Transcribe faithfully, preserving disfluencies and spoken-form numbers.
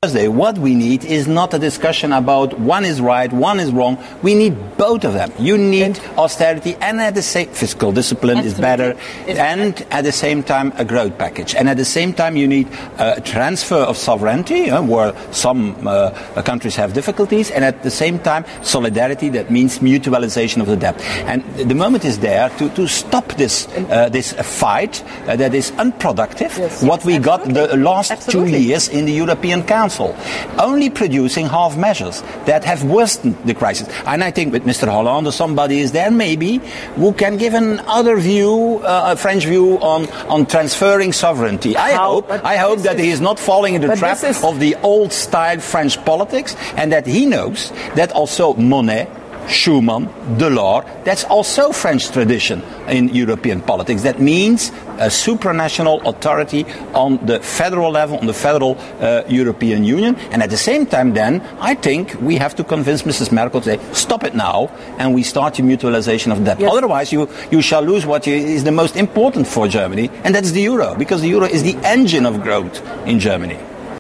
What we need is not a discussion about one is right, one is wrong. We need both of them. You need austerity and at the same fiscal discipline Absolutely. Is better, it's and better. At the same time a growth package. And at the same time you need a transfer of sovereignty, uh, where some uh, countries have difficulties, and at the same time solidarity. That means mutualization of the debt. And the moment is there to, to stop this uh, this fight uh, that is unproductive. Yes. What we Absolutely. got the last Absolutely. two years in the European Council. Only producing half measures that have worsened the crisis. And I think with Mister Hollande, somebody is there maybe who can give an other view, uh, a French view on, on transferring sovereignty. I How, hope I hope that is, he is not falling into the trap is, of the old-style French politics, and that he knows that also Monet, Schuman, Delors, that's also French tradition in European politics. That means a supranational authority on the federal level, on the federal uh, European Union. And at the same time then, I think we have to convince Missus Merkel to say, stop it now, and we start the mutualization of debt. Yes. Otherwise, you, you shall lose what is the most important for Germany, and that's the euro, because the euro is the engine of growth in Germany.